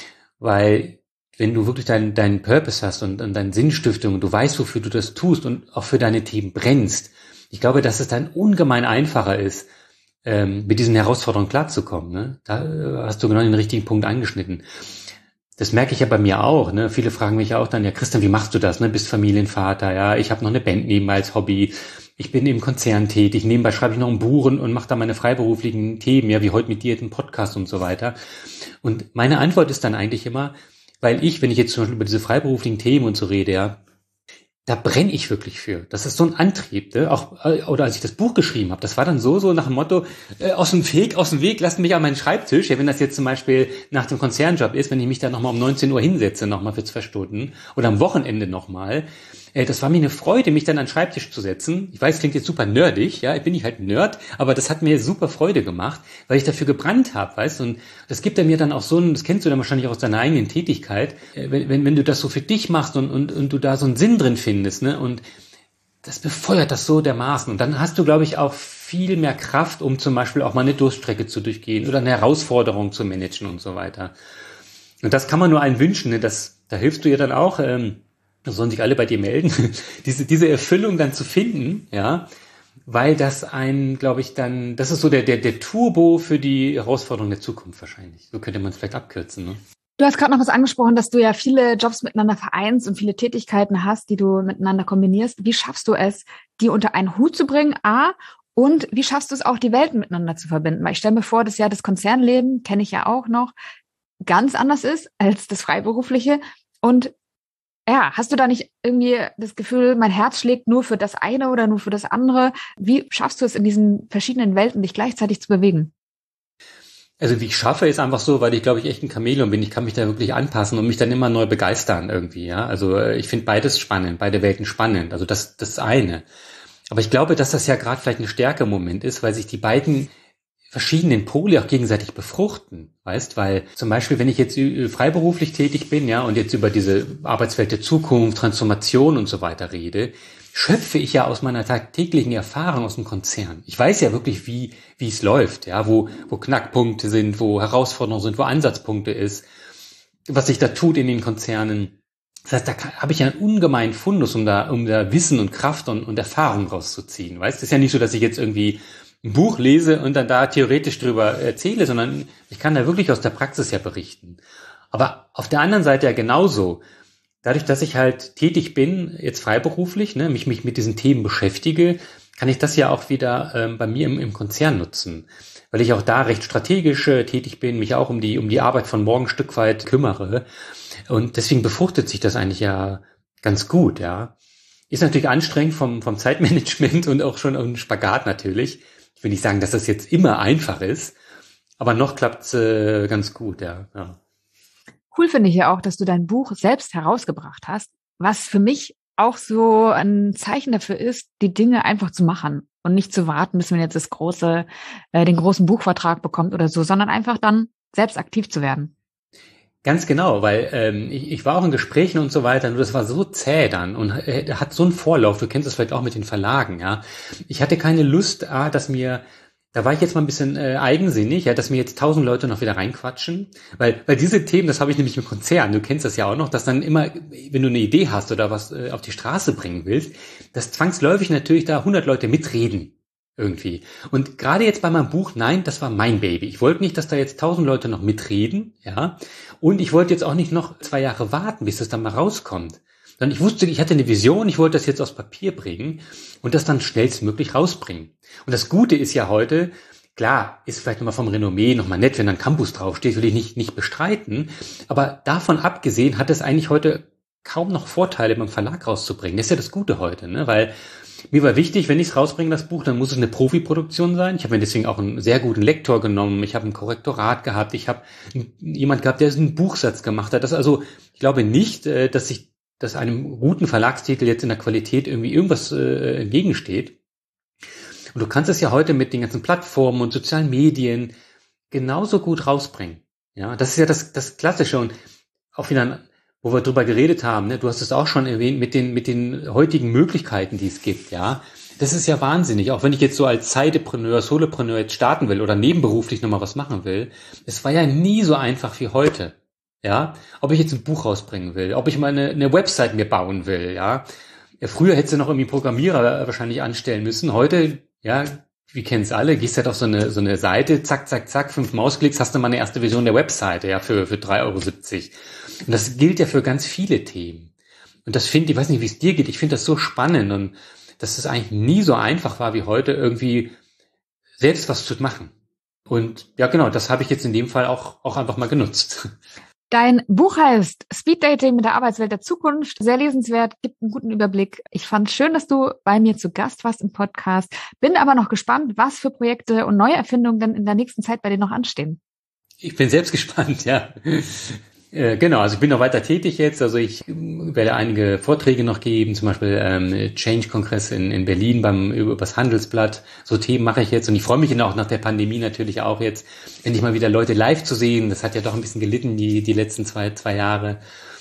weil wenn du wirklich deinen deinen Purpose hast und, und deine Sinnstiftung und du weißt, wofür du das tust und auch für deine Themen brennst, ich glaube, dass es dann ungemein einfacher ist, ähm, mit diesen Herausforderungen klarzukommen. Ne? Da äh, hast du genau den richtigen Punkt angeschnitten. Das merke ich ja bei mir auch. Ne? Viele fragen mich auch dann, ja Christian, wie machst du das? Ne? Bist Familienvater, ja, ich habe noch eine Band nebenbei als Hobby, ich bin im Konzern tätig, nebenbei schreibe ich noch ein Buch und, und mache da meine freiberuflichen Themen, ja, wie heute mit dir, den Podcast und so weiter. Und meine Antwort ist dann eigentlich immer, weil ich, wenn ich jetzt zum Beispiel über diese freiberuflichen Themen und so rede, ja, da brenne ich wirklich für. Das ist so ein Antrieb, ne? Auch oder als ich das Buch geschrieben habe, das war dann so so nach dem Motto äh, aus dem Weg, aus dem Weg, lasst mich an meinen Schreibtisch. Ja, wenn das jetzt zum Beispiel nach dem Konzernjob ist, wenn ich mich da nochmal um neunzehn Uhr hinsetze, nochmal für zwei Stunden oder am Wochenende nochmal, äh, das war mir eine Freude, mich dann an den Schreibtisch zu setzen. Ich weiß, klingt jetzt super nerdig, ja, ich bin ich halt ein Nerd, aber das hat mir super Freude gemacht, weil ich dafür gebrannt habe, weißt du. Und das gibt er mir dann auch so, ein, das kennst du dann wahrscheinlich auch aus deiner eigenen Tätigkeit, äh, wenn, wenn wenn du das so für dich machst und und und du da so einen Sinn drin findest, ne, und das befeuert das so dermaßen. Und dann hast du, glaube ich, auch viel mehr Kraft, um zum Beispiel auch mal eine Durststrecke zu durchgehen oder eine Herausforderung zu managen und so weiter. Und das kann man nur einem wünschen, ne? Das, da hilfst du ja dann auch, ähm, da sollen sich alle bei dir melden, diese, diese Erfüllung dann zu finden, ja, weil das ein, glaube ich, dann, das ist so der, der, der Turbo für die Herausforderung der Zukunft wahrscheinlich. So könnte man es vielleicht abkürzen, ne? Du hast gerade noch was angesprochen, dass du ja viele Jobs miteinander vereinst und viele Tätigkeiten hast, die du miteinander kombinierst. Wie schaffst du es, die unter einen Hut zu bringen, A, und wie schaffst du es auch, die Welten miteinander zu verbinden? Weil ich stelle mir vor, dass ja das Konzernleben, kenne ich ja auch noch, ganz anders ist als das Freiberufliche. Und ja, hast du da nicht irgendwie das Gefühl, mein Herz schlägt nur für das eine oder nur für das andere? Wie schaffst du es, in diesen verschiedenen Welten dich gleichzeitig zu bewegen? Also wie ich schaffe, ist einfach so, weil ich, glaube ich, echt ein Chamäleon bin. Ich kann mich da wirklich anpassen und mich dann immer neu begeistern irgendwie, ja. Also ich finde beides spannend, beide Welten spannend. Also das das eine. Aber ich glaube, dass das ja gerade vielleicht ein Stärke im Moment ist, weil sich die beiden verschiedenen Pole auch gegenseitig befruchten, weißt, weil zum Beispiel, wenn ich jetzt freiberuflich tätig bin, ja, und jetzt über diese Arbeitswelt der Zukunft, Transformation und so weiter rede, schöpfe ich ja aus meiner tagtäglichen Erfahrung aus dem Konzern. Ich weiß ja wirklich, wie wie es läuft, ja, wo wo Knackpunkte sind, wo Herausforderungen sind, wo Ansatzpunkte ist, was sich da tut in den Konzernen. Das heißt, da habe ich ja einen ungemeinen Fundus, um da, um da Wissen und Kraft und, und Erfahrung rauszuziehen. Weißt, es ist ja nicht so, dass ich jetzt irgendwie ein Buch lese und dann da theoretisch drüber erzähle, sondern ich kann da wirklich aus der Praxis ja berichten. Aber auf der anderen Seite ja genauso. Dadurch, dass ich halt tätig bin, jetzt freiberuflich, ne, mich, mich mit diesen Themen beschäftige, kann ich das ja auch wieder ähm, bei mir im, im Konzern nutzen. Weil ich auch da recht strategisch äh, tätig bin, mich auch um die, um die Arbeit von morgen ein Stück weit kümmere. Und deswegen befruchtet sich das eigentlich ja ganz gut, ja. Ist natürlich anstrengend vom, vom Zeitmanagement und auch schon ein Spagat natürlich. Ich will nicht sagen, dass das jetzt immer einfach ist, aber noch klappt's äh, ganz gut, ja, ja. Cool finde ich ja auch, dass du dein Buch selbst herausgebracht hast, was für mich auch so ein Zeichen dafür ist, die Dinge einfach zu machen und nicht zu warten, bis man jetzt das große, äh, den großen Buchvertrag bekommt oder so, sondern einfach dann selbst aktiv zu werden. Ganz genau, weil ähm, ich, ich war auch in Gesprächen und so weiter, nur das war so zäh dann und äh, hat so einen Vorlauf, du kennst das vielleicht auch mit den Verlagen, ja. Ich hatte keine Lust, ah, dass mir, da war ich jetzt mal ein bisschen äh, eigensinnig, ja, dass mir jetzt tausend Leute noch wieder reinquatschen, weil weil diese Themen, das habe ich nämlich im Konzern, du kennst das ja auch noch, dass dann immer, wenn du eine Idee hast oder was äh, auf die Straße bringen willst, dass zwangsläufig natürlich da hundert Leute mitreden. Irgendwie. Und gerade jetzt bei meinem Buch, nein, das war mein Baby. Ich wollte nicht, dass da jetzt tausend Leute noch mitreden, ja. Und ich wollte jetzt auch nicht noch zwei Jahre warten, bis das dann mal rauskommt. Sondern ich wusste, ich hatte eine Vision, ich wollte das jetzt aufs Papier bringen und das dann schnellstmöglich rausbringen. Und das Gute ist ja heute, klar, ist vielleicht nochmal vom Renommee nochmal nett, wenn dann Campus draufsteht, will ich nicht, nicht bestreiten. Aber davon abgesehen hat es eigentlich heute kaum noch Vorteile, beim Verlag rauszubringen. Das ist ja das Gute heute, ne? Weil mir war wichtig, wenn ich es rausbringe, das Buch, dann muss es eine Profiproduktion sein. Ich habe mir deswegen auch einen sehr guten Lektor genommen. Ich habe ein Korrektorat gehabt. Ich habe jemand gehabt, der einen Buchsatz gemacht hat. Das also, ich glaube nicht, dass sich, dass einem guten Verlagstitel jetzt in der Qualität irgendwie irgendwas äh, entgegensteht. Und du kannst es ja heute mit den ganzen Plattformen und sozialen Medien genauso gut rausbringen. Ja, das ist ja das, das Klassische und auch wieder, wo wir drüber geredet haben, ne? Du hast es auch schon erwähnt, mit den, mit den heutigen Möglichkeiten, die es gibt, ja. Das ist ja wahnsinnig. Auch wenn ich jetzt so als Zeitpreneur, Solopreneur jetzt starten will oder nebenberuflich nochmal was machen will. Es war ja nie so einfach wie heute, ja. Ob ich jetzt ein Buch rausbringen will, ob ich mal eine, eine Website mir bauen will, ja. Ja, früher hättest du noch irgendwie Programmierer wahrscheinlich anstellen müssen. Heute, ja, wir kennen es alle, gehst halt auf so eine, so eine Seite, zack, zack, zack, fünf Mausklicks, hast du mal eine erste Version der Webseite, ja, für, für drei Euro siebzig. Und das gilt ja für ganz viele Themen. Und das finde ich, weiß nicht, wie es dir geht, ich finde das so spannend und dass es eigentlich nie so einfach war wie heute, irgendwie selbst was zu machen. Und ja, genau, das habe ich jetzt in dem Fall auch, auch einfach mal genutzt. Dein Buch heißt Speed Dating mit der Arbeitswelt der Zukunft. Sehr lesenswert, gibt einen guten Überblick. Ich fand es schön, dass du bei mir zu Gast warst im Podcast. Bin aber noch gespannt, was für Projekte und neue Erfindungen denn in der nächsten Zeit bei dir noch anstehen. Ich bin selbst gespannt, ja. Äh, genau, also ich bin noch weiter tätig jetzt. Also ich werde einige Vorträge noch geben, zum Beispiel ähm, Change-Kongress in, in Berlin beim über das Handelsblatt. So Themen mache ich jetzt und ich freue mich dann auch nach der Pandemie natürlich auch jetzt, endlich mal wieder Leute live zu sehen. Das hat ja doch ein bisschen gelitten die die letzten zwei zwei Jahre.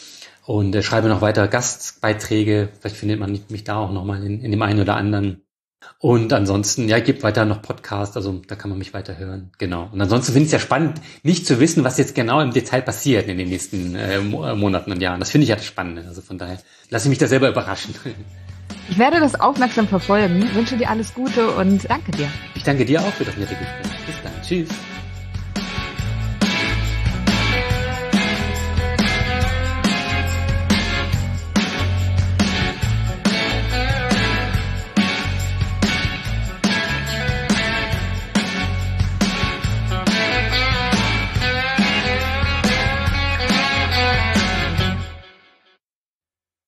Und äh, schreibe noch weiter Gastbeiträge. Vielleicht findet man mich da auch nochmal in, in dem einen oder anderen. Und ansonsten, ja, gibt weiter noch Podcast, also da kann man mich weiter hören, genau. Und ansonsten finde ich es ja spannend, nicht zu wissen, was jetzt genau im Detail passiert in den nächsten äh, Monaten und Jahren. Das finde ich ja das Spannende, also von daher lasse ich mich da selber überraschen. Ich werde das aufmerksam verfolgen, wünsche dir alles Gute und danke dir. Ich danke dir auch für das nette Gespräch. Bis dann, tschüss.